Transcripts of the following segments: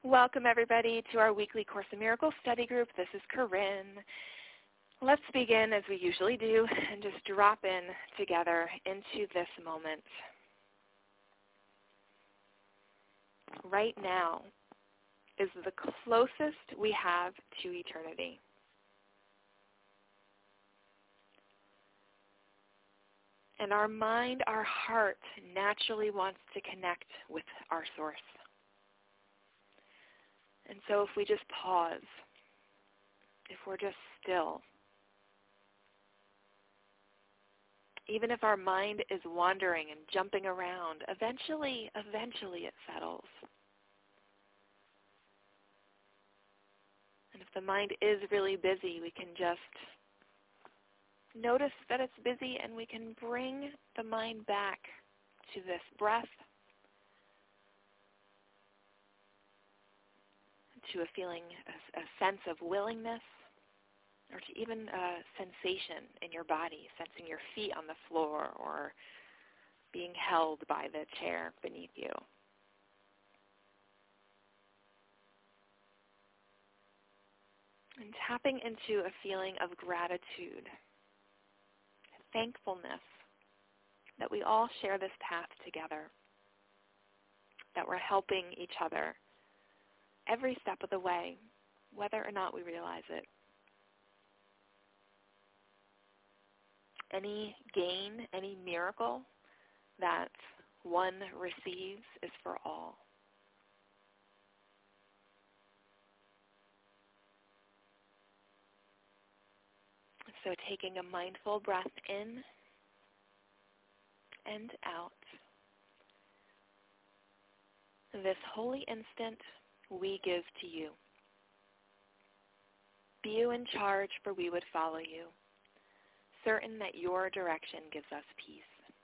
Welcome, everybody, to our weekly Course in Miracles study group. This is Corinne. Let's begin, as we usually do, and just drop in together into this moment. Right now is the closest we have to eternity. And our mind, our heart, naturally wants to connect with our source. And so if we just pause, if we're just still, even if our mind is wandering and jumping around, eventually it settles. And if the mind is really busy, we can just notice that it's busy and we can bring the mind back to this breath, to a feeling, a sense of willingness, or to even a sensation in your body, sensing your feet on the floor or being held by the chair beneath you. And tapping into a feeling of gratitude, thankfulness that we all share this path together, that we're helping each other every step of the way, whether or not we realize it. Any gain, any miracle that one receives is for all. So taking a mindful breath in and out, this holy instant we give to you. Be you in charge, for we would follow you, certain that your direction gives us peace.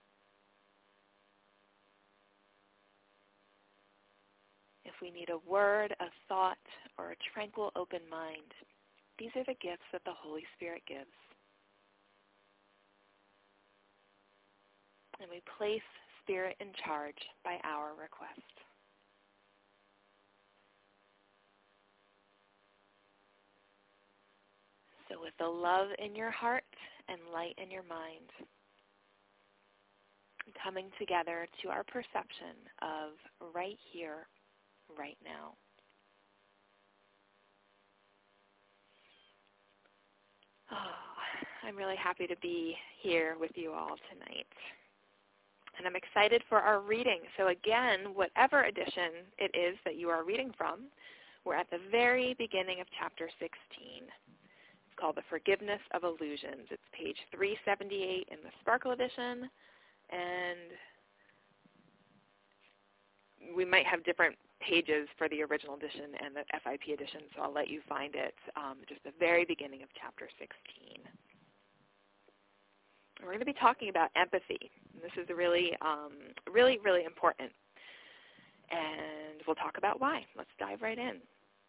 If we need a word, a thought, or a tranquil open mind, these are the gifts that the Holy Spirit gives. And we place Spirit in charge by our request. So with the love in your heart and light in your mind, coming together to our perception of right here, right now. Oh, I'm really happy to be here with you all tonight. And I'm excited for our reading. So again, whatever edition it is that you are reading from, we're at the very beginning of chapter 16. Called The Forgiveness of Illusions. It's page 378 in the Sparkle edition, and we might have different pages for the original edition and the FIP edition, so I'll let you find it, just the very beginning of chapter 16. We're going to be talking about empathy. This is really, really important, and we'll talk about why. Let's dive right in.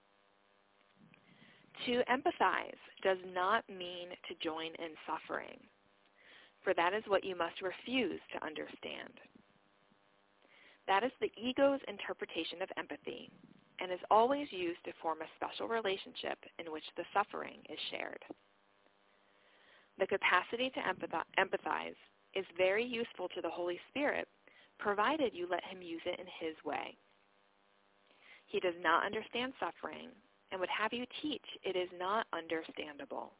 To empathize does not mean to join in suffering, for that is what you must refuse to understand. That is the ego's interpretation of empathy and is always used to form a special relationship in which the suffering is shared. The capacity to empathize is very useful to the Holy Spirit, provided you let him use it in his way. He does not understand suffering and would have you teach it is not understandable.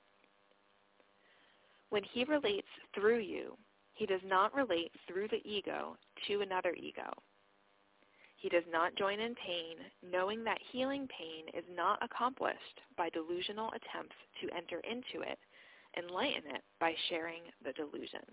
When he relates through you, he does not relate through the ego to another ego. He does not join in pain, knowing that healing pain is not accomplished by delusional attempts to enter into it and lighten it by sharing the delusion.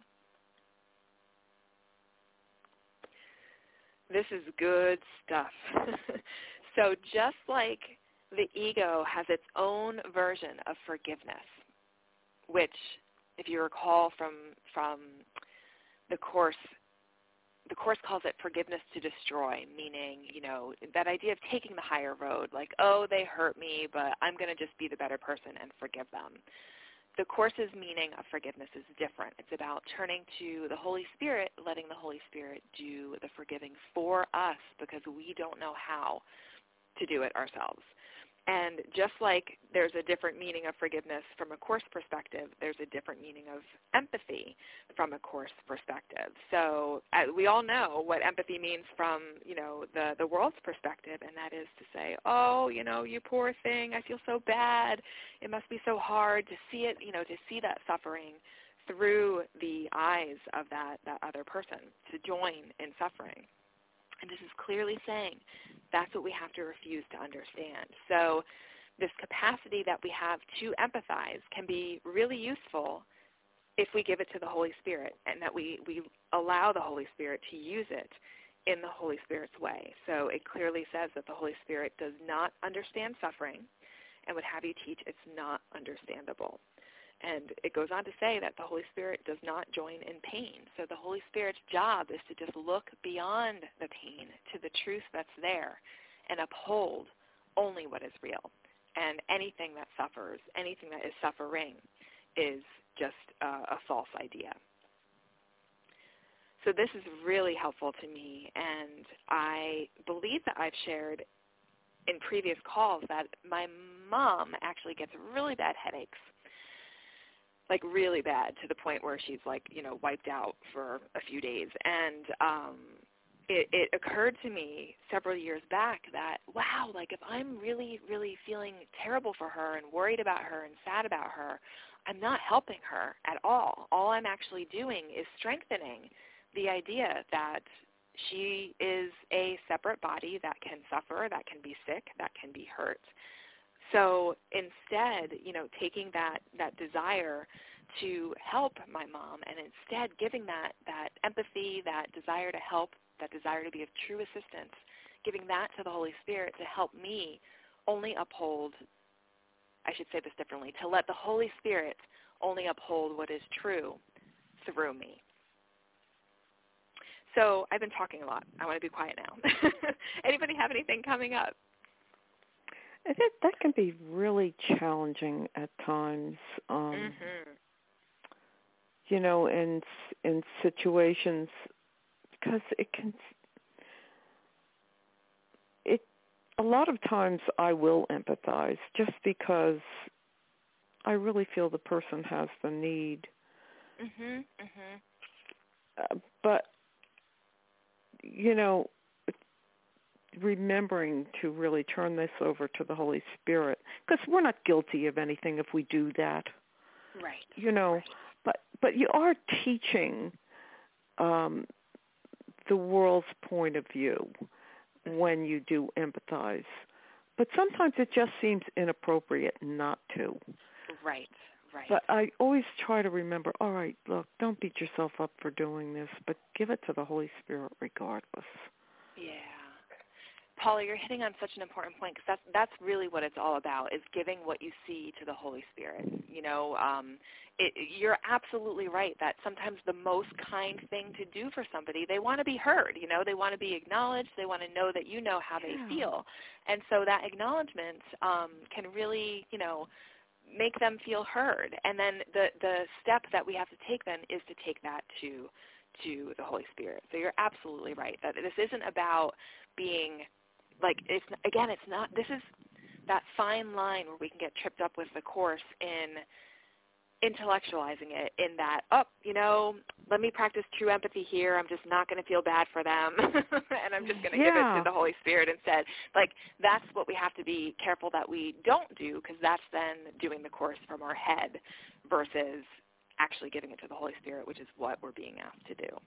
This is good stuff. So just like the ego has its own version of forgiveness, which, if you recall from the Course calls it forgiveness to destroy, meaning, that idea of taking the higher road, like, oh, they hurt me, but I'm going to just be the better person and forgive them. The Course's meaning of forgiveness is different. It's about turning to the Holy Spirit, letting the Holy Spirit do the forgiving for us because we don't know how. to do it ourselves. And just like there's a different meaning of forgiveness from a Course perspective, there's a different meaning of empathy from a Course perspective. So we all know what empathy means from, the world's perspective, and that is to say, oh, you poor thing, I feel so bad. It must be so hard to see it, to see that suffering through the eyes of that other person, to join in suffering. And this is clearly saying that's what we have to refuse to understand. So this capacity that we have to empathize can be really useful if we give it to the Holy Spirit, and that we allow the Holy Spirit to use it in the Holy Spirit's way. So it clearly says that the Holy Spirit does not understand suffering and would have you teach it's not understandable. And it goes on to say that the Holy Spirit does not join in pain. So the Holy Spirit's job is to just look beyond the pain to the truth that's there and uphold only what is real. And anything that suffers, anything that is suffering, is just a false idea. So this is really helpful to me, and I believe that I've shared in previous calls that my mom actually gets really bad headaches, like really bad, to the point where she's wiped out for a few days. And it occurred to me several years back that, wow, if I'm really, really feeling terrible for her and worried about her and sad about her, I'm not helping her at all. All I'm actually doing is strengthening the idea that she is a separate body that can suffer, that can be sick, that can be hurt. So instead, taking that desire to help my mom, and instead giving that empathy, that desire to help, that desire to be of true assistance, giving that to the Holy Spirit to help me only uphold, I should say this differently, to let the Holy Spirit only uphold what is true through me. So I've been talking a lot. I want to be quiet now. Anybody have anything coming up? I think that can be really challenging at times. In situations, because a lot of times I will empathize just because I really feel the person has the need. But remembering to really turn this over to the Holy Spirit, because we're not guilty of anything if we do that. Right. Right. But you are teaching the world's point of view when you do empathize. But sometimes it just seems inappropriate not to. Right. But I always try to remember, all right, look, don't beat yourself up for doing this, but give it to the Holy Spirit regardless. Yeah. Paula, you're hitting on such an important point, because that's really what it's all about, is giving what you see to the Holy Spirit. You're absolutely right that sometimes the most kind thing to do for somebody, they want to be heard. They want to be acknowledged. They want to know that you know how they feel. And so that acknowledgement can really, make them feel heard. And then the step that we have to take then is to take that to the Holy Spirit. So you're absolutely right that this isn't about being it's not, this is that fine line where we can get tripped up with the Course in intellectualizing it, in that, let me practice true empathy here. I'm just not going to feel bad for them, and I'm just going to give it to the Holy Spirit instead. That's what we have to be careful that we don't do, because that's then doing the Course from our head versus actually giving it to the Holy Spirit, which is what we're being asked to do.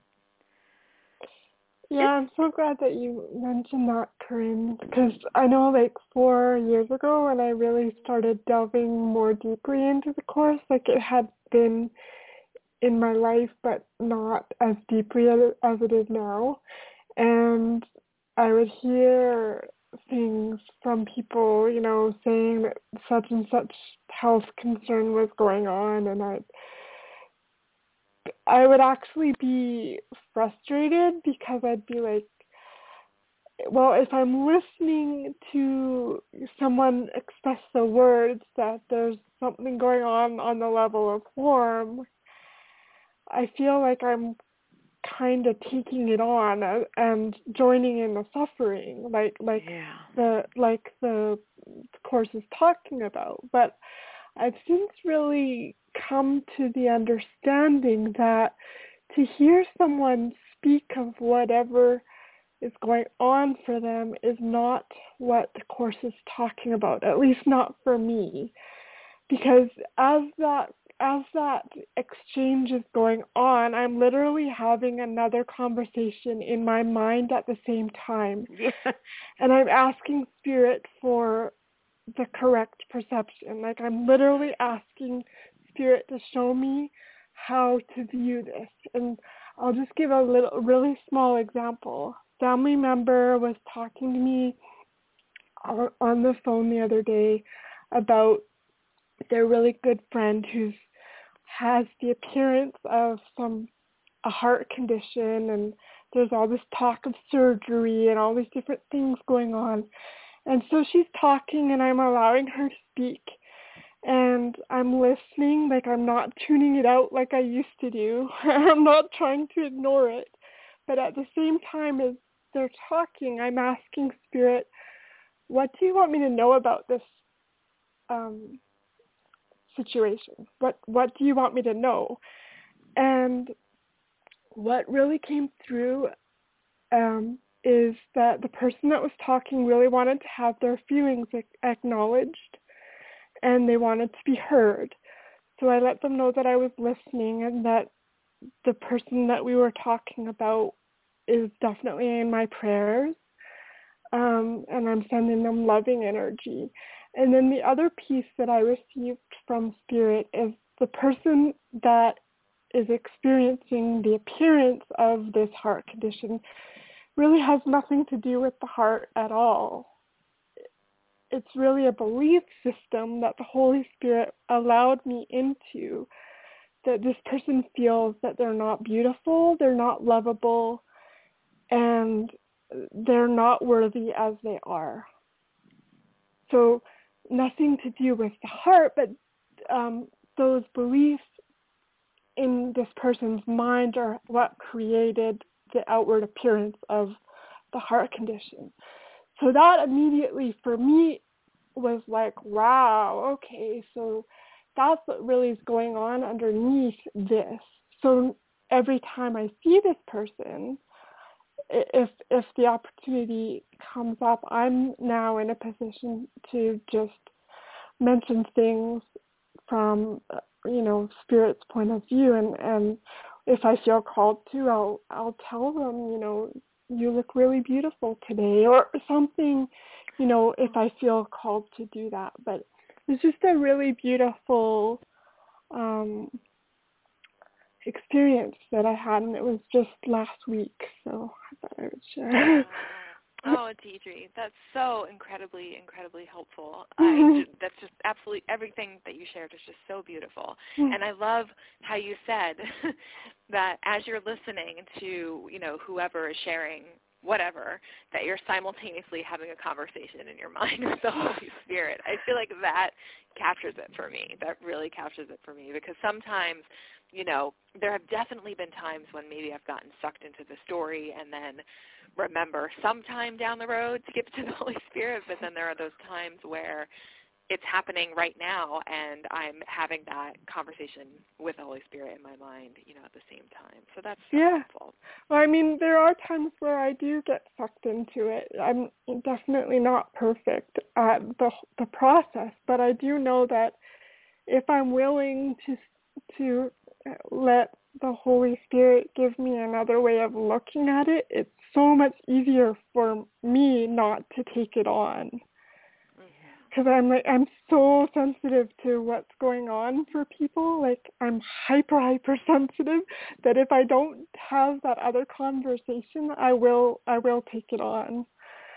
Yeah, I'm so glad that you mentioned that, Corinne, because I know 4 years ago when I really started delving more deeply into the Course, it had been in my life, but not as deeply as it is now. And I would hear things from people, saying that such and such health concern was going on, and I would actually be frustrated, because I'd be well, if I'm listening to someone express the words that there's something going on the level of form, I feel like I'm kind of taking it on and joining in the suffering, like the Course is talking about. But I've since really come to the understanding that to hear someone speak of whatever is going on for them is not what the Course is talking about, at least not for me. Because as that exchange is going on, I'm literally having another conversation in my mind at the same time. And I'm asking Spirit for the correct perception. Like, I'm literally asking Spirit to show me how to view this. And I'll just give a really small example. Family member was talking to me on the phone the other day about their really good friend who has the appearance of a heart condition, and there's all this talk of surgery and all these different things going on. And so she's talking, and I'm allowing her to speak, and I'm listening, like I'm not tuning it out like I used to do. I'm not trying to ignore it. But at the same time as they're talking, I'm asking Spirit, what do you want me to know about this situation? What do you want me to know? And what really came through is that the person that was talking really wanted to have their feelings acknowledged, and they wanted to be heard. So I let them know that I was listening and that the person that we were talking about is definitely in my prayers, and I'm sending them loving energy. And then the other piece that I received from Spirit is the person that is experiencing the appearance of this heart condition really has nothing to do with the heart at all. It's really a belief system that the Holy Spirit allowed me into, that this person feels that they're not beautiful, they're not lovable, and they're not worthy as they are. So nothing to do with the heart, but those beliefs in this person's mind are what created the outward appearance of the heart condition. So that immediately for me was like, wow, okay, so that's what really is going on underneath this. So every time I see this person, if the opportunity comes up, I'm now in a position to just mention things from Spirit's point of view, and if I feel called to, I'll tell them, you look really beautiful today, or something, if I feel called to do that. But it's just a really beautiful experience that I had, and it was just last week, so I thought I would share. Oh, Deidre, that's so incredibly, incredibly helpful. That's just absolutely everything that you shared is just so beautiful. And I love how you said that as you're listening to, whoever is sharing whatever, that you're simultaneously having a conversation in your mind with the Holy Spirit. I feel like that captures it for me. That really captures it for me, because sometimes, there have definitely been times when maybe I've gotten sucked into the story and then remember sometime down the road to give it to the Holy Spirit, but then there are those times where it's happening right now and I'm having that conversation with the Holy Spirit in my mind, at the same time. So that's so helpful. Well, I mean, there are times where I do get sucked into it. I'm definitely not perfect at the process, but I do know that if I'm willing to let the Holy Spirit give me another way of looking at it, it's so much easier for me not to take it on. Because I'm so sensitive to what's going on for people. Like, I'm hyper sensitive that if I don't have that other conversation, I will take it on.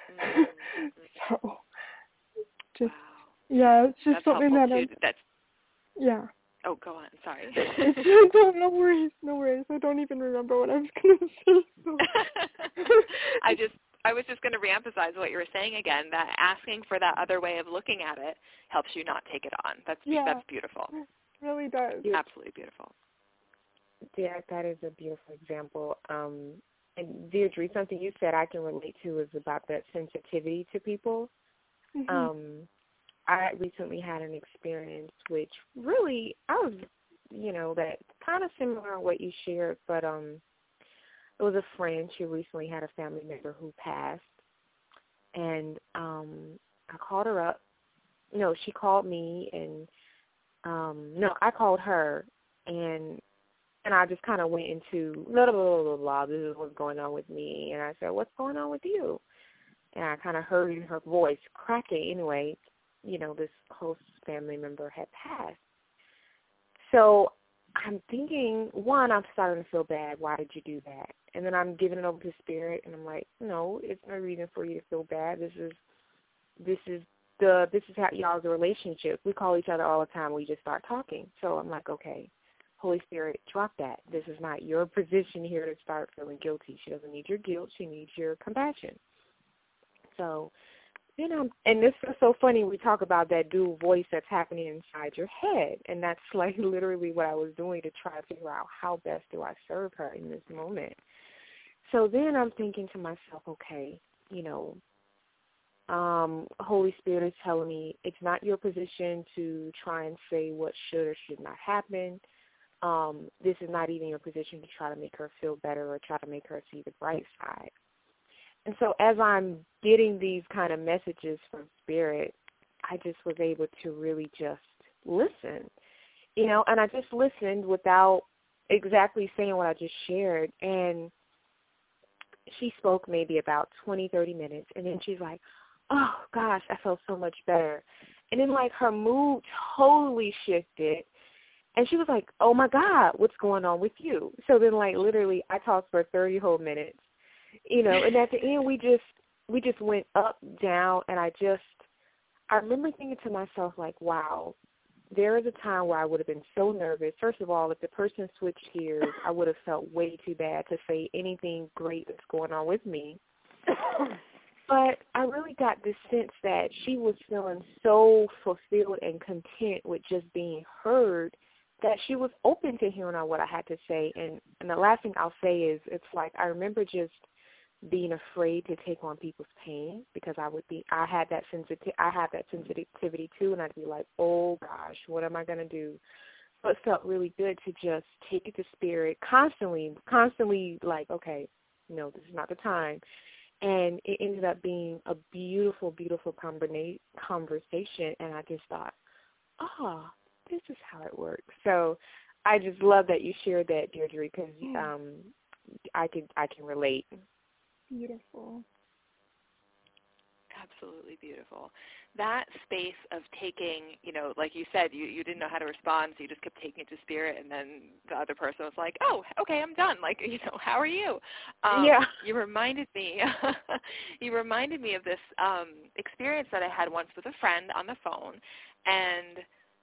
So, just it's just that's something that Oh, go on. Sorry. No worries. I don't even remember what I was going to say. So. I was just going to reemphasize what you were saying again, that asking for that other way of looking at it helps you not take it on. That's beautiful. It really does. Absolutely beautiful. Yeah, that is a beautiful example. And Deirdre, something you said I can relate to is about that sensitivity to people. Mhm. I recently had an experience which really, I was, that kind of similar to what you shared, but it was a friend. She recently had a family member who passed, and I called her up. No, she called me, and no, I called her, and I just kind of went into blah, blah, blah, blah, blah, this is what's going on with me. And I said, what's going on with you? And I kind of heard in her voice, cracking anyway, this close family member had passed. So I'm thinking, one, I'm starting to feel bad. Why did you do that? And then I'm giving it over to Spirit, and I'm like, no, it's no reason for you to feel bad. This is how y'all's relationship. We call each other all the time. We just start talking. So I'm like, okay. Holy Spirit, drop that. This is not your position here to start feeling guilty. She doesn't need your guilt. She needs your compassion. So, and this is so funny. We talk about that dual voice that's happening inside your head, and that's like literally what I was doing to try to figure out how best do I serve her in this moment. So then I'm thinking to myself, okay, Holy Spirit is telling me it's not your position to try and say what should or should not happen. This is not even your position to try to make her feel better or try to make her see the bright side. And so as I'm getting these kind of messages from Spirit, I just was able to really just listen, and I just listened without exactly saying what I just shared. And she spoke maybe about 20, 30 minutes, and then she's like, oh, gosh, I felt so much better. And then, like, her mood totally shifted. And she was like, oh, my God, what's going on with you? So then, like, literally, I talked for 30 whole minutes, and at the end, we just went up, down, and I remember thinking to myself, like, wow, there is a time where I would have been so nervous. First of all, if the person switched gears, I would have felt way too bad to say anything great that's going on with me. But I really got this sense that she was feeling so fulfilled and content with just being heard that she was open to hearing what I had to say. And the last thing I'll say is it's like I remember just being afraid to take on people's pain because I had that sensitivity too, and I'd be like, oh gosh, what am I going to do? So it felt really good to just take it to Spirit constantly like, okay, no, this is not the time. And it ended up being a beautiful, beautiful conversation, and I just thought, this is how it works. So I just love that you shared that, Deirdre, because I can relate. Beautiful. Absolutely beautiful. That space of taking, like you said, you didn't know how to respond, so you just kept taking it to Spirit, and then the other person was like, oh, okay, I'm done. Like, how are you? Yeah. You reminded me of this experience that I had once with a friend on the phone, and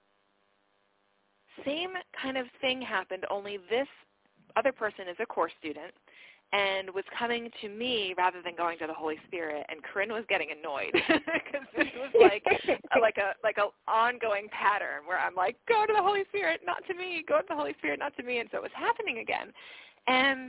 same kind of thing happened, only this other person is a course student and was coming to me rather than going to the Holy Spirit, and Corinne was getting annoyed because this was like a ongoing pattern where I'm like, go to the Holy Spirit, not to me, go to the Holy Spirit, not to me, and so it was happening again. And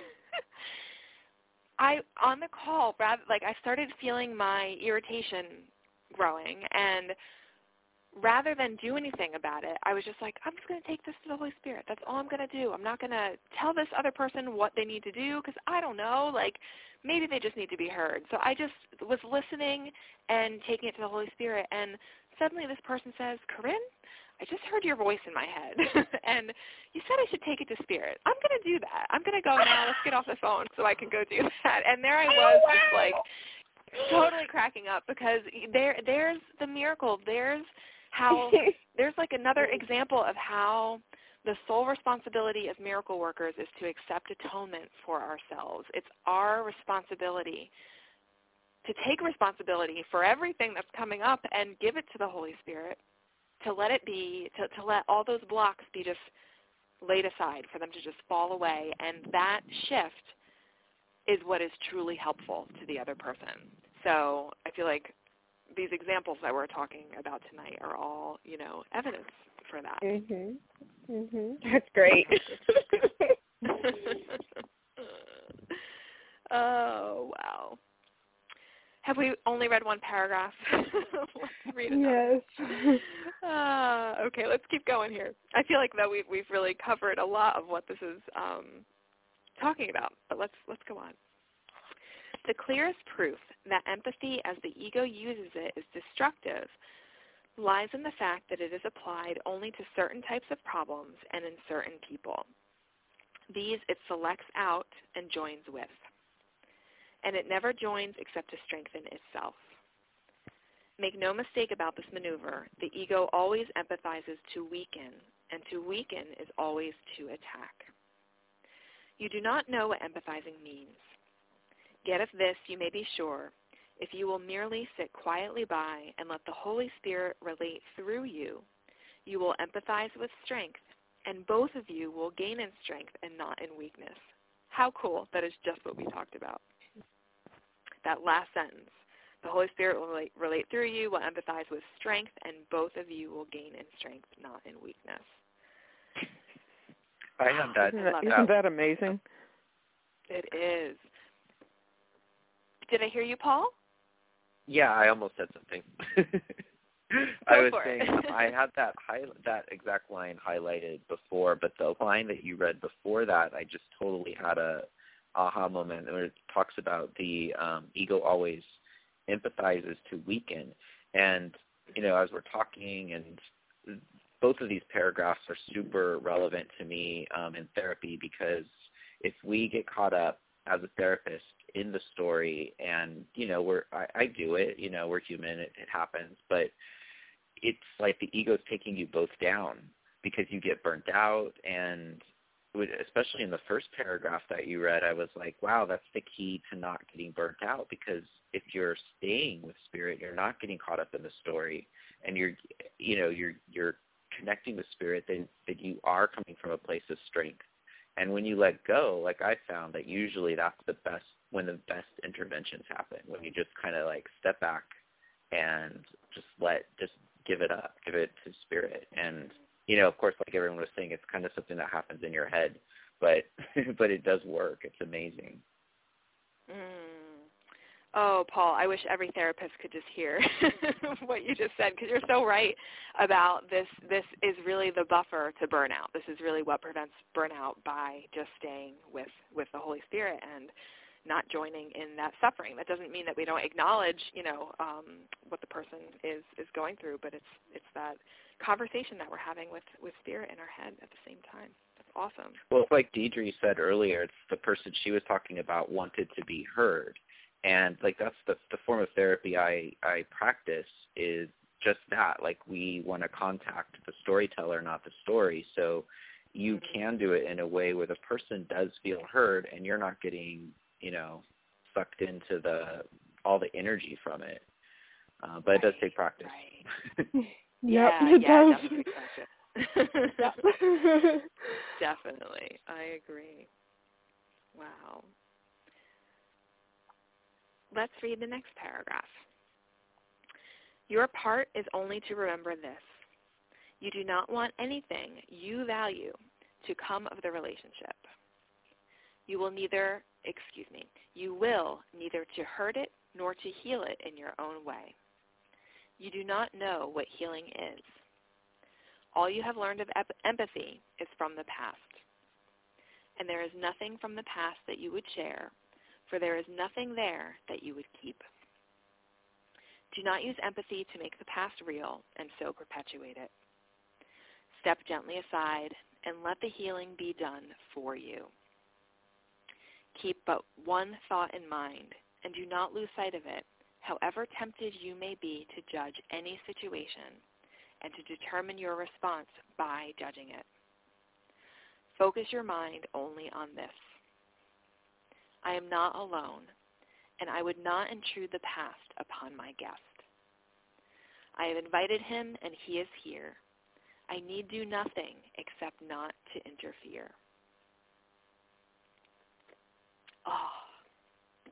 on the call, I started feeling my irritation growing, and rather than do anything about it, I was just like, I'm just going to take this to the Holy Spirit. That's all I'm going to do. I'm not going to tell this other person what they need to do because I don't know. Like, maybe they just need to be heard. So I just was listening and taking it to the Holy Spirit, and suddenly this person says, Corinne, I just heard your voice in my head, and you said I should take it to Spirit. I'm going to do that. I'm going to go now. Let's get off the phone so I can go do that. And there I was just like totally cracking up because there's the miracle. There's like another example of how the sole responsibility of miracle workers is to accept atonement for ourselves. It's our responsibility to take responsibility for everything that's coming up and give it to the Holy Spirit, to let it be, to let all those blocks be just laid aside, for them to just fall away. And that shift is what is truly helpful to the other person. So I feel like these examples that we're talking about tonight are all, evidence for that. Mhm. That's great. Oh, wow. Have we only read one paragraph? Let's read another. Yes. Okay, let's keep going here. I feel like though we've really covered a lot of what this is talking about, but let's go on. The clearest proof that empathy as the ego uses it is destructive lies in the fact that it is applied only to certain types of problems and in certain people. These it selects out and joins with. And it never joins except to strengthen itself. Make no mistake about this maneuver. The ego always empathizes to weaken, and to weaken is always to attack. You do not know what empathizing means. Yet of this you may be sure, if you will merely sit quietly by and let the Holy Spirit relate through you, you will empathize with strength, and both of you will gain in strength and not in weakness. How cool. That is just what we talked about. That last sentence. The Holy Spirit will relate through you, will empathize with strength, and both of you will gain in strength, not in weakness. I have that. Isn't that amazing? It is. Did I hear you, Paul? Yeah, I almost said something. I was saying I had that exact line highlighted before, but the line that you read before that, I just totally had a aha moment where it talks about the ego always empathizes to weaken. And, as we're talking, and both of these paragraphs are super relevant to me in therapy, because if we get caught up as a therapist in the story, and, I do it, we're human, it happens, but it's like the ego's taking you both down because you get burnt out. And especially in the first paragraph that you read, I was like, wow, that's the key to not getting burnt out, because if you're staying with spirit, you're not getting caught up in the story, and you're connecting with spirit, that you are coming from a place of strength. And when you let go, like I found that usually that's when the best interventions happen, when you just kind of like step back and just give it up, give it to spirit. And, of course, like everyone was saying, it's kind of something that happens in your head, but it does work. It's amazing. Oh, Paul, I wish every therapist could just hear what you just said, because you're so right about this. This is really the buffer to burnout. This is really what prevents burnout, by just staying with the Holy Spirit and not joining in that suffering. That doesn't mean that we don't acknowledge, what the person is going through, but it's that conversation that we're having with spirit in our head at the same time. That's awesome. Well, it's like Deidre said earlier, it's the person she was talking about wanted to be heard. And like that's the form of therapy I practice, is just that. Like we want to contact the storyteller, not the story. So you can do it in a way where the person does feel heard, and you're not getting, sucked into all the energy from it. But it does take practice. Right. It does. Definitely practice. Definitely. I agree. Wow. Let's read the next paragraph. Your part is only to remember this. You do not want anything you value to come of the relationship. You will neither to hurt it nor to heal it in your own way. You do not know what healing is. All you have learned of empathy is from the past. And there is nothing from the past that you would share, for there is nothing there that you would keep. Do not use empathy to make the past real and so perpetuate it. Step gently aside and let the healing be done for you. Keep but one thought in mind, and do not lose sight of it, however tempted you may be to judge any situation and to determine your response by judging it. Focus your mind only on this. I am not alone, and I would not intrude the past upon my guest. I have invited him, and he is here. I need do nothing except not to interfere. Oh.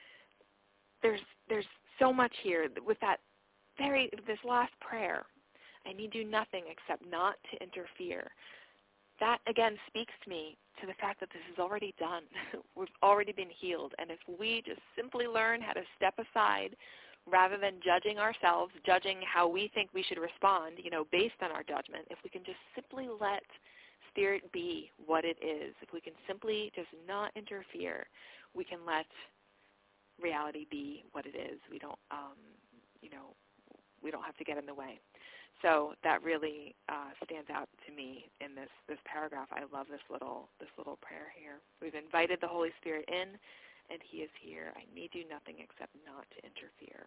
There's so much here with this last prayer I need do nothing except not to interfere. That, again, speaks to me to the fact that this is already done. We've already been healed. And if we just simply learn how to step aside rather than judging ourselves, judging how we think we should respond, based on our judgment, if we can just simply let Spirit be what it is, if we can simply just not interfere, we can let reality be what it is. We don't, we don't have to get in the way. So that really stands out to me in this paragraph. I love this little prayer here. We've invited the Holy Spirit in, and He is here. I need do nothing except not to interfere.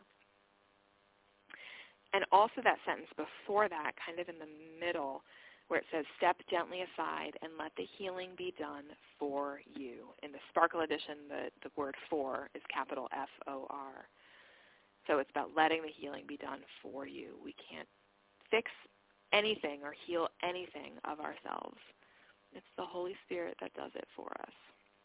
And also that sentence before that, kind of in the middle, where it says, step gently aside and let the healing be done for you. In the Sparkle edition, the word for is capital F-O-R. So it's about letting the healing be done for you. We can't fix anything or heal anything of ourselves. It's the Holy Spirit that does it for us.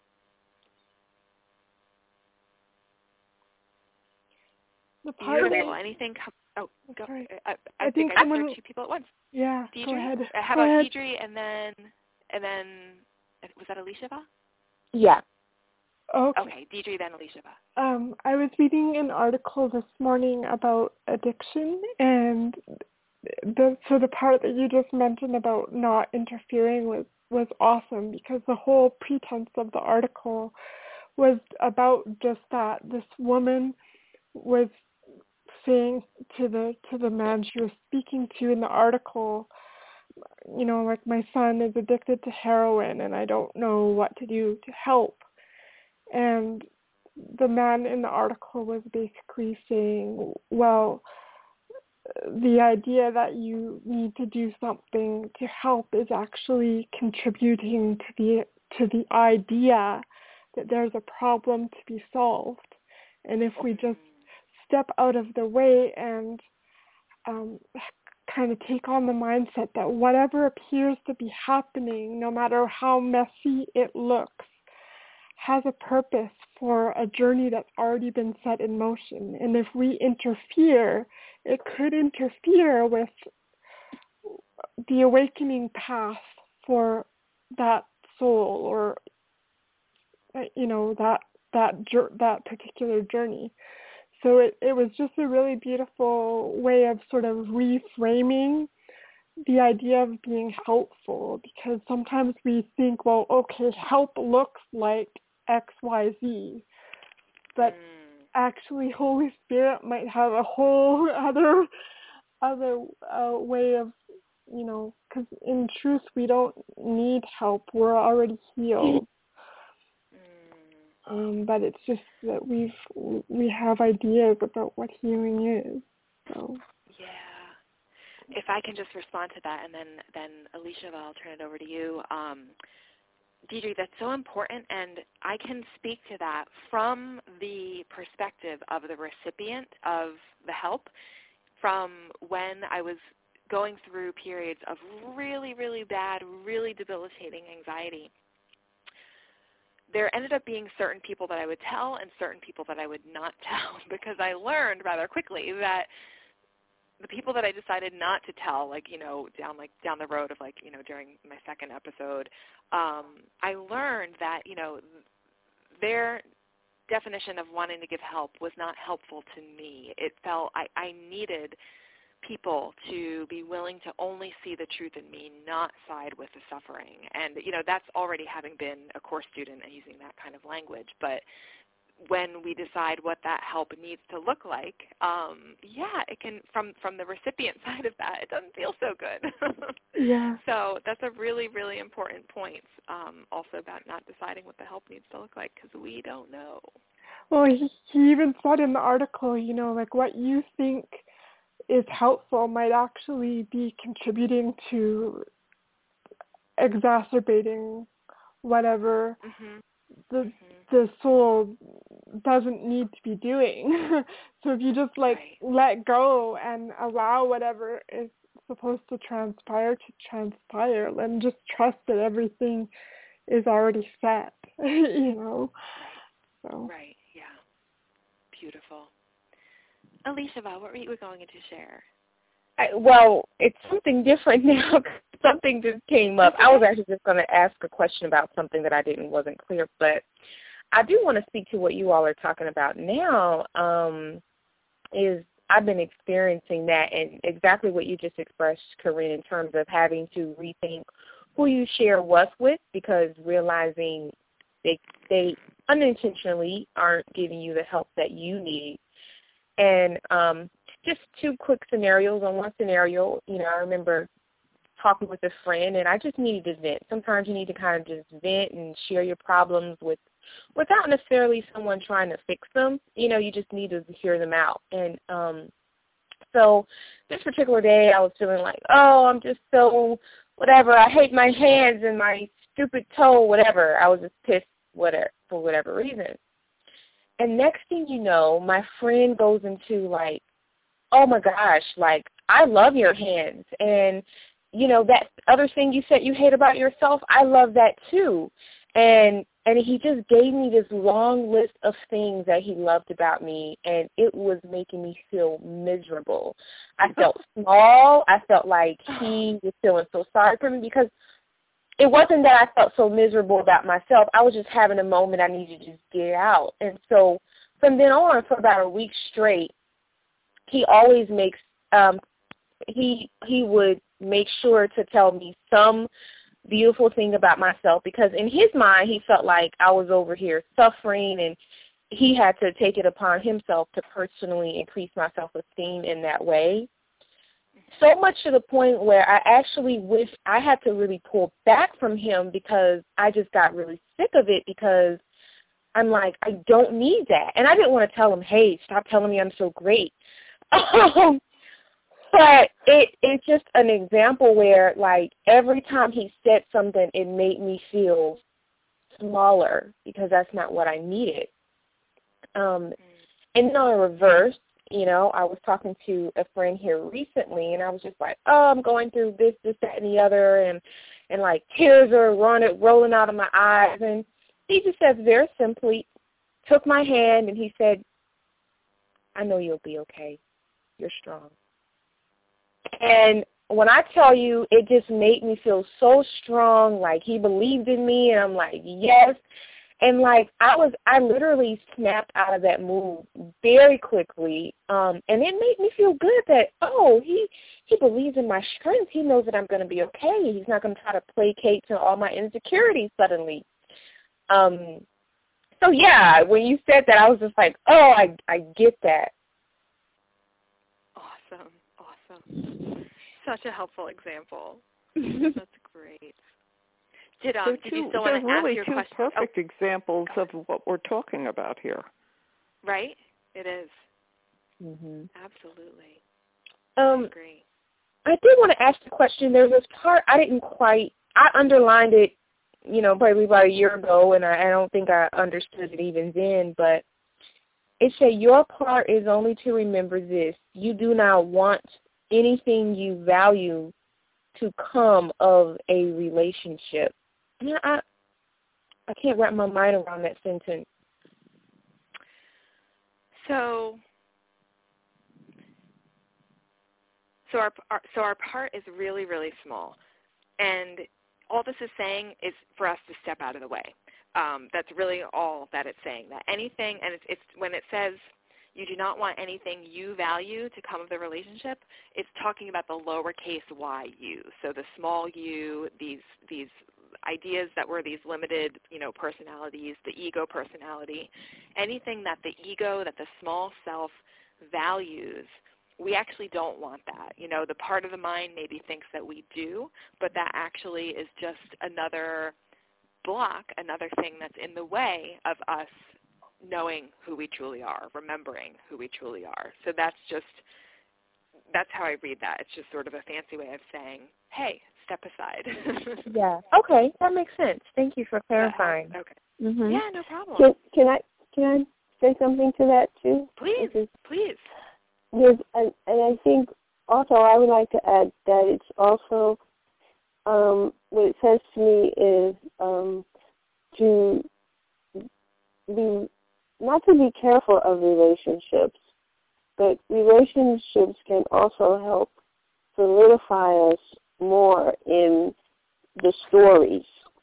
The part Beautiful. Anything? Go. Sorry. I think I heard two people at once. Yeah. Deidre? Go ahead. How go about ahead. Deidre and then was that Alicia? Yeah. Okay. Deidre, then Alicia. I was reading an article this morning about addiction, and the part that you just mentioned about not interfering was awesome, because the whole pretense of the article was about just that. This woman was saying to the man she was speaking to in the article, like, my son is addicted to heroin and I don't know what to do to help. And the man in the article was basically saying, well, the idea that you need to do something to help is actually contributing to the idea that there's a problem to be solved. And if we just step out of the way and kind of take on the mindset that whatever appears to be happening, no matter how messy it looks, has a purpose for a journey that's already been set in motion. And if we interfere, it could interfere with the awakening path for that soul, or that particular journey. So it was just a really beautiful way of sort of reframing the idea of being helpful, because sometimes we think, well, okay, help looks like X, Y, Z, but actually Holy Spirit might have a whole other way of, because in truth we don't need help. We're already healed. But it's just that we have ideas about what healing is. So. Yeah. If I can just respond to that, and then Alicia, I'll turn it over to you. Deidre, that's so important, and I can speak to that from the perspective of the recipient of the help, from when I was going through periods of really, really bad, really debilitating anxiety. There ended up being certain people that I would tell and certain people that I would not tell, because I learned rather quickly that the people that I decided not to tell, down the road of during my second episode, I learned that, their definition of wanting to give help was not helpful to me. It felt I needed people to be willing to only see the truth in me, not side with the suffering. And, that's already having been a course student and using that kind of language. But when we decide what that help needs to look like, it can, from the recipient side of that, it doesn't feel so good. Yeah. So that's a really, really important point, also about not deciding what the help needs to look like, because we don't know. Well, he even said in the article, what you think is helpful might actually be contributing to exacerbating whatever the soul doesn't need to be doing. So if you just let go and allow whatever is supposed to transpire, and just trust that everything is already set, So. Right, yeah. Beautiful. Alicia, what were you going to share? Well, it's something different now. Something just came up. I was actually just going to ask a question about something that wasn't clear, but I do want to speak to what you all are talking about now. Is I've been experiencing that, and exactly what you just expressed, Corinne, in terms of having to rethink who you share what with, because realizing they unintentionally aren't giving you the help that you need. And just two quick scenarios. On one scenario, I remember talking with a friend, and I just needed to vent. Sometimes you need to kind of just vent and share your problems without necessarily someone trying to fix them. You just need to hear them out. And so this particular day, I was feeling like, oh, I'm just so whatever. I hate my hands and my stupid toe, whatever. I was just pissed for whatever reason. And next thing you know, my friend goes into like, oh my gosh, like, I love your hands. And, that other thing you said you hate about yourself, I love that too. And he just gave me this long list of things that he loved about me, and it was making me feel miserable. I felt small. I felt like he was feeling so sorry for me, because it wasn't that I felt so miserable about myself. I was just having a moment I needed to just get out. And so from then on, for about a week straight, he always makes he would make sure to tell me some beautiful thing about myself, because in his mind he felt like I was over here suffering, and he had to take it upon himself to personally increase my self-esteem in that way. So much to the point where I actually wish I had to really pull back from him, because I just got really sick of it, because I'm like, I don't need that. And I didn't want to tell him, hey, stop telling me I'm so great. But it's just an example where, like, every time he said something, it made me feel smaller, because that's not what I needed. And then on the reverse, I was talking to a friend here recently, and I was just like, oh, I'm going through this, that, and the other, and like tears are rolling out of my eyes. And he just says very simply, took my hand, and he said, I know you'll be okay. You're strong. And when I tell you, it just made me feel so strong, like he believed in me, and I'm like, yes. And like I literally snapped out of that mood very quickly, and it made me feel good that, oh, he believes in my strength. He knows that I'm going to be okay. He's not going to try to placate to all my insecurities suddenly. So yeah, when you said that, I was just like, oh, I get that. Awesome. Such a helpful example. That's great. Did you still want to ask your question? There's really two perfect examples of what we're talking about here. Right? It is. Mm-hmm. Absolutely. Great. I did want to ask the question. There's this part I underlined it, probably about a year ago, and I don't think I understood it even then, but it said, your part is only to remember this. You do not want anything you value to come of a relationship. I can't wrap my mind around that sentence. So our part is really, really small, and all this is saying is for us to step out of the way. That's really all that it's saying. That anything, and it's when it says you do not want anything you value to come of the relationship, it's talking about the lowercase you. So the small you, these ideas that were these limited, personalities, the ego personality, anything that the ego, that the small self values, we actually don't want that. The part of the mind maybe thinks that we do, but that actually is just another block, another thing that's in the way of us knowing who we truly are, remembering who we truly are. So that's how I read that. It's just sort of a fancy way of saying, hey, step aside. Yeah. Okay, that makes sense. Thank you for clarifying. Okay. Mm-hmm. Yeah, no problem. Can I say something to that too? Please. And I think also I would like to add that it's also what it says to me is to be not to be careful of relationships, but relationships can also help solidify us more in the stories.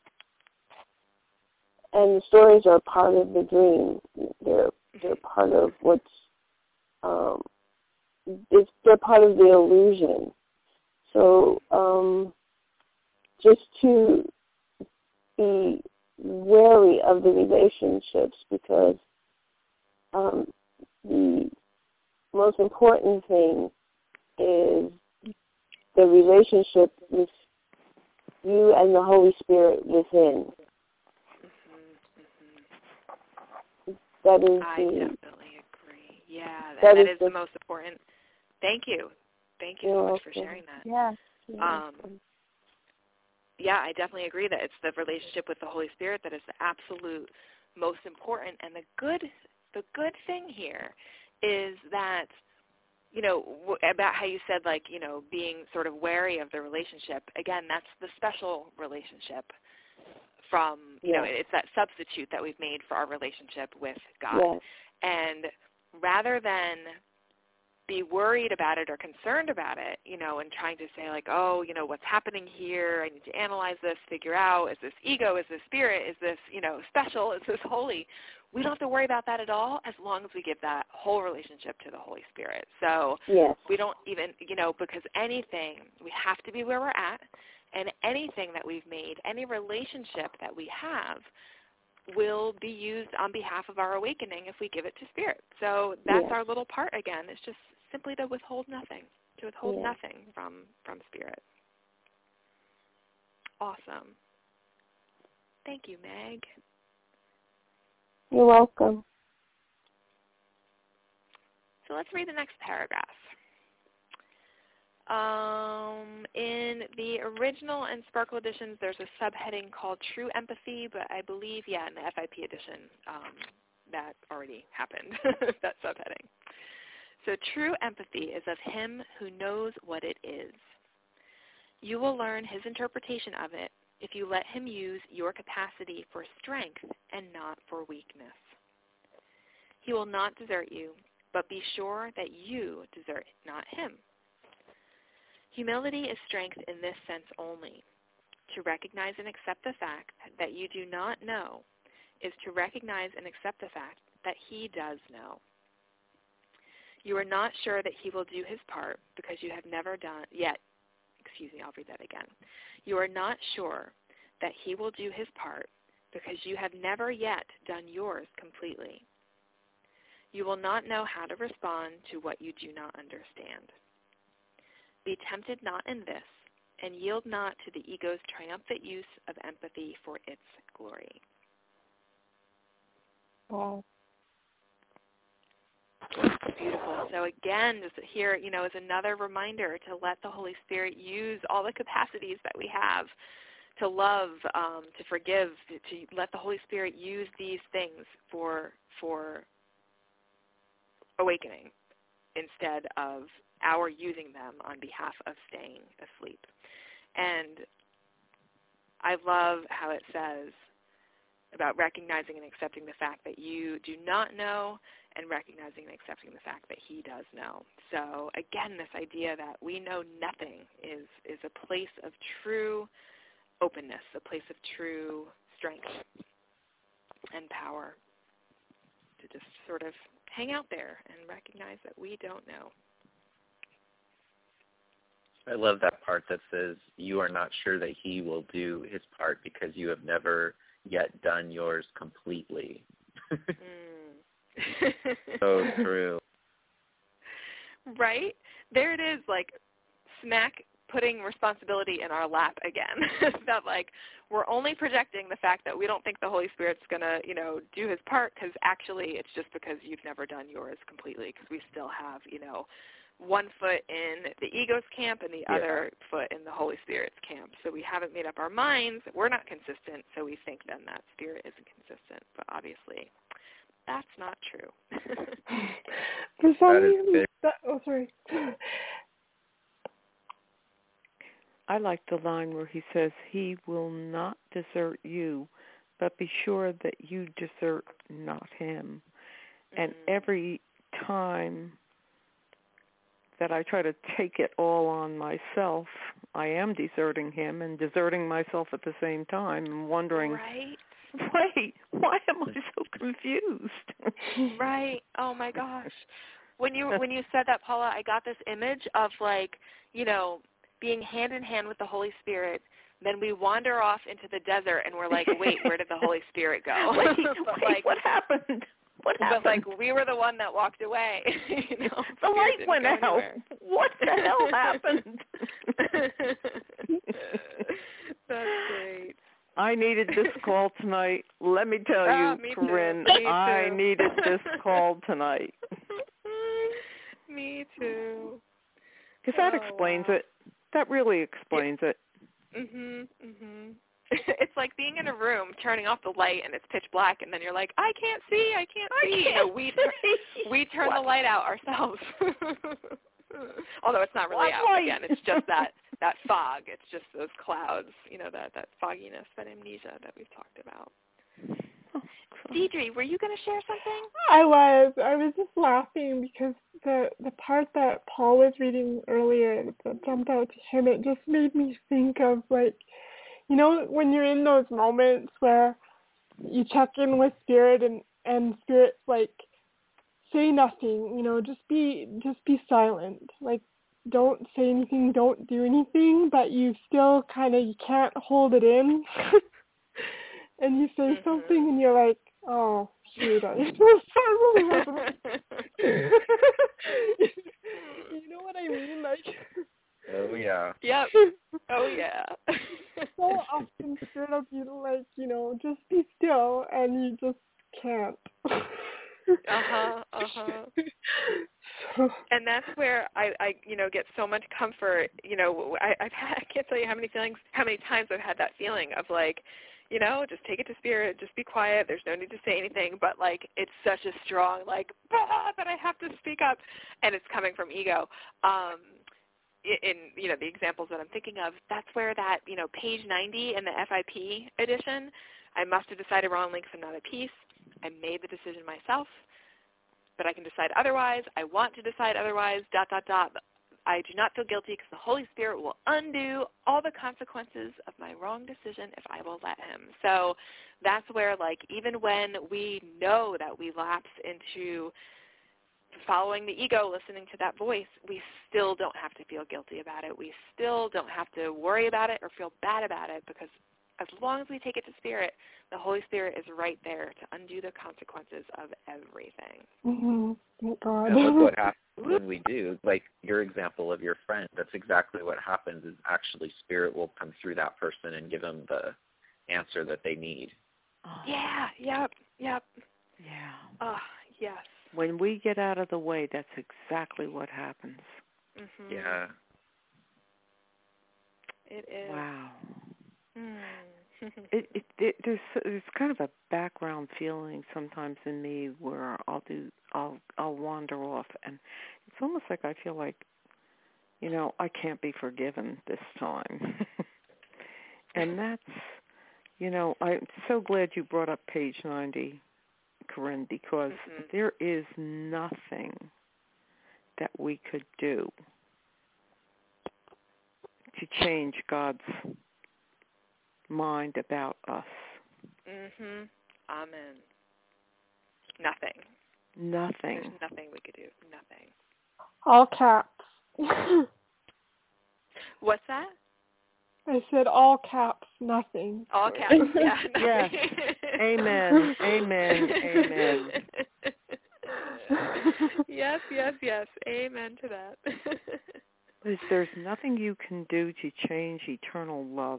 And the stories are part of the dream. They're part of they're part of the illusion. So just to be wary of the relationships, because the most important thing is the relationship with you and the Holy Spirit within. That is I definitely agree. Yeah, that is the most important. Thank you. Thank you so much for sharing that. Yeah. Yeah, I definitely agree that it's the relationship with the Holy Spirit that is the absolute most important. And the good thing here is that, about how you said, being sort of wary of the relationship. Again, that's the special relationship from, it's that substitute that we've made for our relationship with God. Yes. And rather than be worried about it or concerned about it, and trying to say what's happening here? I need to analyze this, figure out, is this ego, is this spirit, is this, special, is this holy? We don't have to worry about that at all as long as we give that whole relationship to the Holy Spirit. So we don't even, because anything, we have to be where we're at, and anything that we've made, any relationship that we have, will be used on behalf of our awakening if we give it to Spirit. So that's our little part again. It's just simply to withhold nothing, nothing from Spirit. Awesome. Thank you, Meg. You're welcome. So let's read the next paragraph. In the original and Sparkle editions, there's a subheading called True Empathy, but I believe, in the FIP edition, that already happened, that subheading. So true empathy is of him who knows what it is. You will learn his interpretation of it if you let him use your capacity for strength and not for weakness. He will not desert you, but be sure that you desert not him. Humility is strength in this sense only. To recognize and accept the fact that you do not know is to recognize and accept the fact that he does know. You are not sure that he will do his part because you have never done yet. I'll read that again. You are not sure that he will do his part because you have never yet done yours completely. You will not know how to respond to what you do not understand. Be tempted not in this, and yield not to the ego's triumphant use of empathy for its glory. Wow. Beautiful. So again, just here, is another reminder to let the Holy Spirit use all the capacities that we have to love, to forgive, to let the Holy Spirit use these things for awakening instead of our using them on behalf of staying asleep. And I love how it says about recognizing and accepting the fact that you do not know and recognizing and accepting the fact that he does know. So again, this idea that we know nothing is a place of true openness, a place of true strength and power to just sort of hang out there and recognize that we don't know. I love that part that says you are not sure that he will do his part because you have never yet done yours completely. So true. Right? There it is, smack putting responsibility in our lap again. That we're only projecting the fact that we don't think the Holy Spirit's going to, do his part because actually it's just because you've never done yours completely because we still have, one foot in the ego's camp and the other foot in the Holy Spirit's camp. So we haven't made up our minds. We're not consistent, so we think then that Spirit isn't consistent. But obviously, that's not true. For some reason, sorry. I like the line where he says, he will not desert you, but be sure that you desert not him. And every time that I try to take it all on myself, I am deserting him and deserting myself at the same time and wondering, right? Wait, why am I so confused? Right. Oh my gosh. When you said that, Paula, I got this image of being hand in hand with the Holy Spirit. Then we wander off into the desert and we're like, wait, where did the Holy Spirit go? Wait, what happened? What happened? But we were the one that walked away. The light went out. Anywhere. What the hell happened? That's great. I needed this call tonight. Let me tell you, Corinne, I needed this call tonight. Me too. Because that explains it. That really explains it. It's like being in a room, turning off the light, and it's pitch black, and then you're like, I can't see. We turn the light out ourselves. Although it's not really out again. It's just that fog. It's just those clouds, that fogginess, that amnesia that we've talked about. Deidre, were you going to share something? I was just laughing because the part that Paul was reading earlier that jumped out to him, it just made me think of when you're in those moments where you check in with Spirit and Spirit's like, say nothing, just be silent. Like, don't say anything, don't do anything, but you still you can't hold it in. And you say something and you're like, oh, shoot, I really wasn't. You know what I mean? Like. Oh, yeah. Yep. Oh, yeah. So often Spirit will be like, just be still, and you just can't. And that's where I get so much comfort. I can't tell you how many times I've had that feeling of like, just take it to Spirit, just be quiet. There's no need to say anything, but like it's such a strong that I have to speak up, and it's coming from ego. In the examples that I'm thinking of, that's where that page 90 in the FIP edition, I must have decided wrongly because I'm not at peace. I made the decision myself, but I can decide otherwise. I want to decide otherwise, ... I do not feel guilty because the Holy Spirit will undo all the consequences of my wrong decision if I will let him. So that's where, even when we know that we lapse into following the ego, listening to that voice, we still don't have to feel guilty about it. We still don't have to worry about it or feel bad about it, because as long as we take it to Spirit, the Holy Spirit is right there to undo the consequences of everything. Thank God. And look what happens when we do. Like your example of your friend, that's exactly what happens, is actually Spirit will come through that person and give them the answer that they need. Yeah, yep. Yeah. Yes. When we get out of the way, that's exactly what happens. Yeah. It is. Wow. There's kind of a background feeling sometimes in me where I'll wander off, and it's almost like I feel like, I can't be forgiven this time. And that's, I'm so glad you brought up page 90, Corinne, because there is nothing that we could do to change God's mind about us. Amen. Nothing. There's nothing we could do. Nothing. All caps. What's that? I said all caps, nothing. All caps, yeah. Yes. Amen. Amen. Amen. Yes. Amen to that. There's nothing you can do to change eternal love.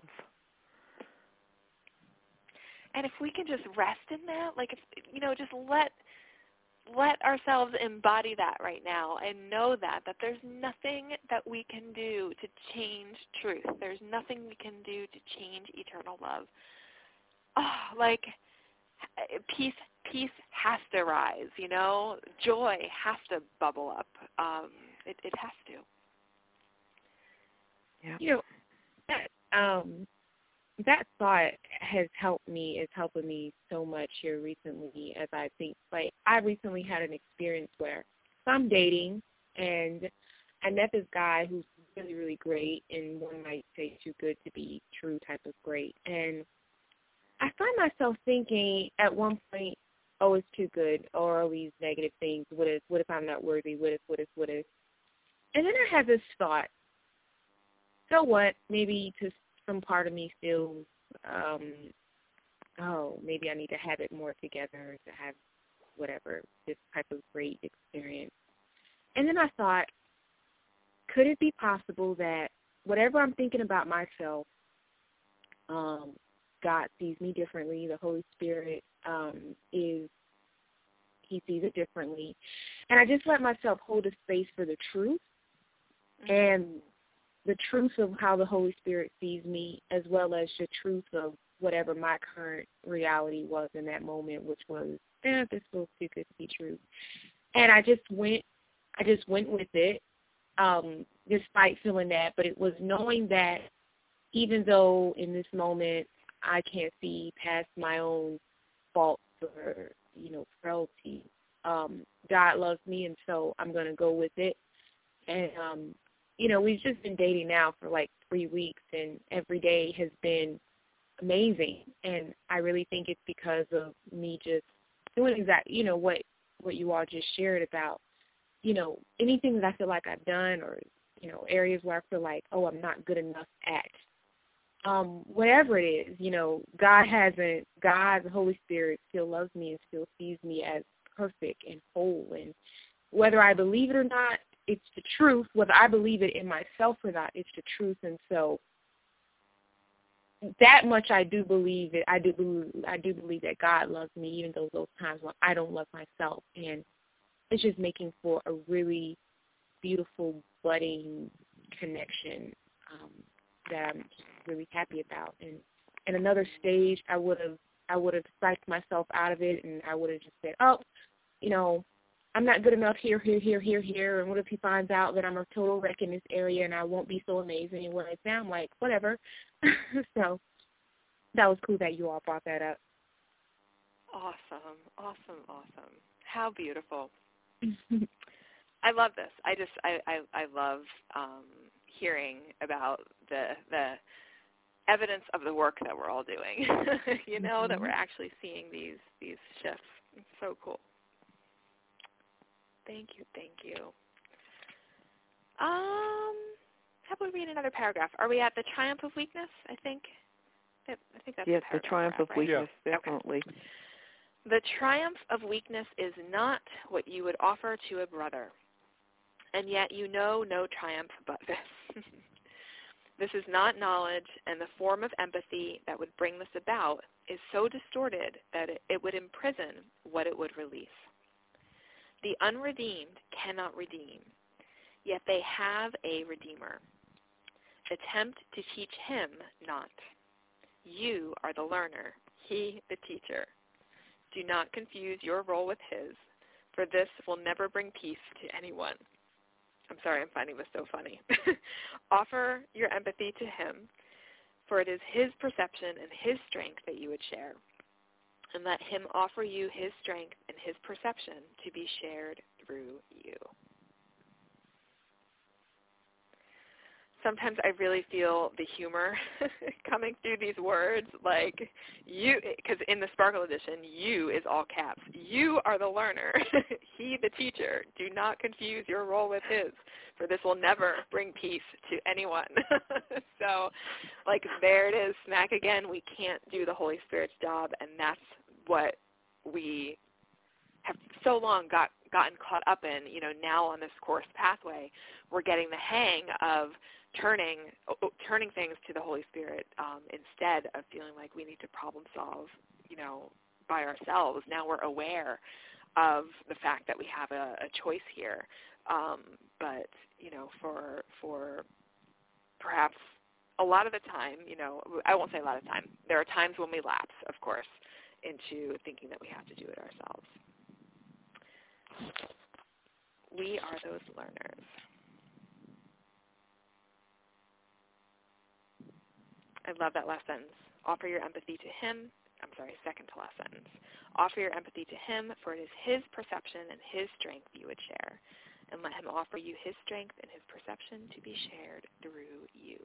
And if we can just rest in that, just let ourselves embody that right now and know that there's nothing that we can do to change truth. There's nothing we can do to change eternal love. Peace has to rise, Joy has to bubble up. It has to. Yeah. That thought is helping me so much here recently, as I think, I recently had an experience where I'm dating, and I met this guy who's really, really great, and one might say too good to be true type of great. And I find myself thinking at one point, oh, it's too good, or all these negative things. What if I'm not worthy? What if? And then I had this thought, so what? Maybe to some part of me feels, oh, maybe I need to have it more together to have whatever, this type of great experience. And then I thought, could it be possible that whatever I'm thinking about myself, God sees me differently, the Holy Spirit he sees it differently. And I just let myself hold a space for the truth and the truth of how the Holy Spirit sees me, as well as the truth of whatever my current reality was in that moment, which was, this feels too good to be true. And I just went with it, despite feeling that, but it was knowing that even though in this moment I can't see past my own faults or, frailty, God loves me, and so I'm going to go with it. And, we've just been dating now for like 3 weeks, and every day has been amazing. And I really think it's because of me just doing exactly, what you all just shared about, anything that I feel like I've done, or, areas where I feel like, oh, I'm not good enough at. Whatever it is, God, the Holy Spirit still loves me and still sees me as perfect and whole. And whether I believe it or not, it's the truth. Whether I believe it in myself or not, it's the truth. And so that much I do believe it. I do believe that God loves me, even though those times when I don't love myself. And it's just making for a really beautiful, budding connection that I'm really happy about. And in another stage, I would have psyched myself out of it, and I would have just said, oh, I'm not good enough here, and what if he finds out that I'm a total wreck in this area and I won't be so amazing? And when it's now, I'm like, whatever. So that was cool that you all brought that up. Awesome. How beautiful. I love this. I love hearing about the evidence of the work that we're all doing. That we're actually seeing these shifts. It's so cool. Thank you. How about we read another paragraph? Are we at the triumph of weakness? I think that's yes, the triumph of weakness, right? definitely. Okay. The triumph of weakness is not what you would offer to a brother, and yet you know no triumph but this. This is not knowledge, and the form of empathy that would bring this about is so distorted that it would imprison what it would release. The unredeemed cannot redeem, yet they have a Redeemer. Attempt to teach him not. You are the learner, he the teacher. Do not confuse your role with his, for this will never bring peace to anyone. I'm sorry, I'm finding this so funny. Offer your empathy to him, for it is his perception and his strength that you would share. And let him offer you his strength and his perception to be shared through you. Sometimes I really feel the humor coming through these words, like you, because in the Sparkle edition, you is all caps. You are the learner, he the teacher. Do not confuse your role with his, for this will never bring peace to anyone. So, there it is, smack again. We can't do the Holy Spirit's job, and that's what we have so long gotten caught up in. Now on this course pathway, we're getting the hang of turning things to the Holy Spirit instead of feeling like we need to problem solve, by ourselves. Now we're aware of the fact that we have a choice here, but for perhaps a lot of the time, I won't say a lot of time. There are times when we lapse, of course, into thinking that we have to do it ourselves. We are those learners. I love that last sentence. Offer your empathy to him. Second to last sentence. Offer your empathy to him, for it is his perception and his strength you would share. and let him offer you his strength and his perception to be shared through you.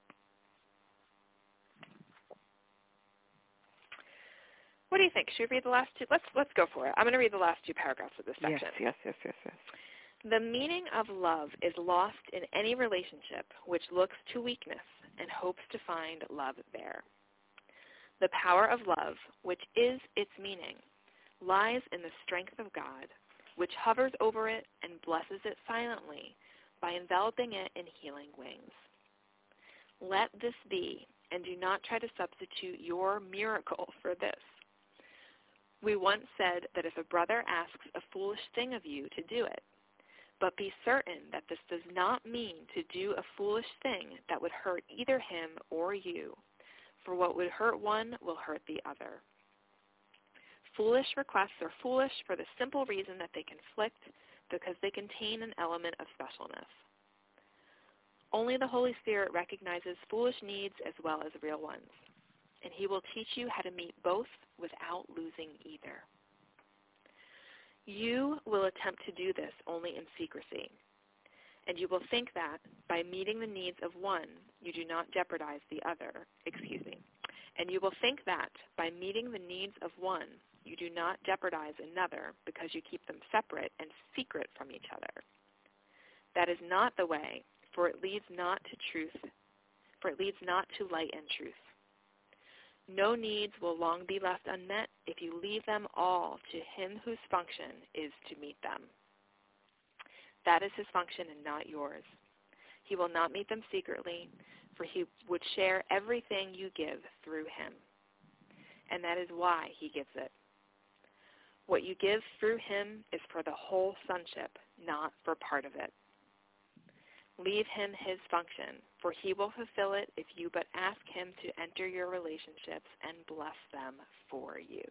What do you think? Should we read the last two? Let's go for it. I'm going to read the last two paragraphs of this section. Yes. The meaning of love is lost in any relationship which looks to weakness and hopes to find love there. The power of love, which is its meaning, lies in the strength of God, which hovers over it and blesses it silently by enveloping it in healing wings. Let this be, and do not try to substitute your miracle for this. We once said that if a brother asks a foolish thing of you, to do it. But be certain that this does not mean to do a foolish thing that would hurt either him or you, for what would hurt one will hurt the other. Foolish requests are foolish for the simple reason that they conflict because they contain an element of specialness. Only the Holy Spirit recognizes foolish needs as well as real ones, and he will teach you how to meet both without losing either. You will attempt to do this only in secrecy, and you will think that by meeting the needs of one, you do not jeopardize the other. And you will think that by meeting the needs of one, you do not jeopardize another because you keep them separate and secret from each other. That is not the way, for it leads not to light and truth. No needs will long be left unmet if you leave them all to him whose function is to meet them. That is his function and not yours. He will not meet them secretly, for he would share everything you give through him. And that is why he gives it. What you give through him is for the whole sonship, not for part of it. Leave him his function, for he will fulfill it if you but ask him to enter your relationships and bless them for you.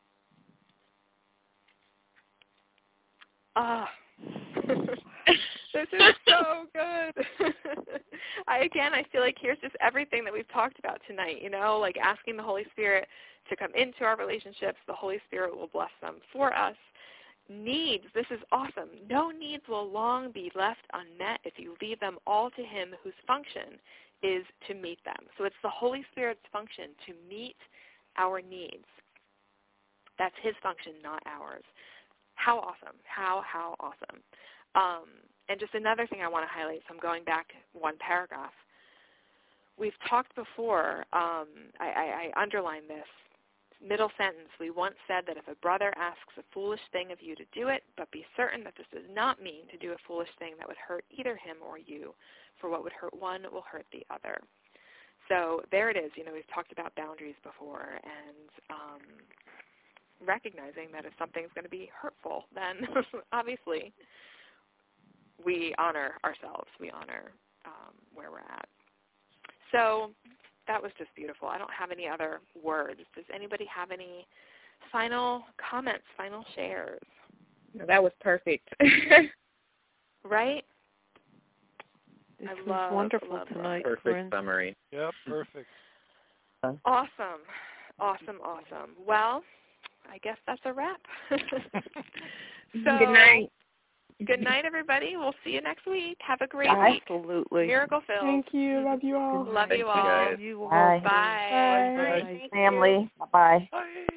This is so good. I feel like here's just everything that we've talked about tonight, like asking the Holy Spirit to come into our relationships. The Holy Spirit will bless them for us. Needs, this is awesome. No needs will long be left unmet if you leave them all to him whose function is to meet them. So it's the Holy Spirit's function to meet our needs. That's his function, not ours. How awesome. How awesome. And just another thing I want to highlight, so I'm going back one paragraph. We've talked before, I underlined this. Middle sentence, we once said that if a brother asks a foolish thing of you, to do it, but be certain that this does not mean to do a foolish thing that would hurt either him or you, for what would hurt one will hurt the other. So there it is. We've talked about boundaries before, and recognizing that if something's going to be hurtful, then obviously we honor ourselves. We honor where we're at. So that was just beautiful. I don't have any other words. Does anybody have any final comments, final shares? No, that was perfect. Right? This was wonderful tonight. Perfect summary. Yep, perfect. Awesome. Well, I guess that's a wrap. So, good night. Good night, everybody. We'll see you next week. Have a great week. Absolutely. Miracle filled. Thank you. Love you all. Love you all. Guys. You all. Bye. Bye. Bye. Bye. Family. Bye-bye. Bye.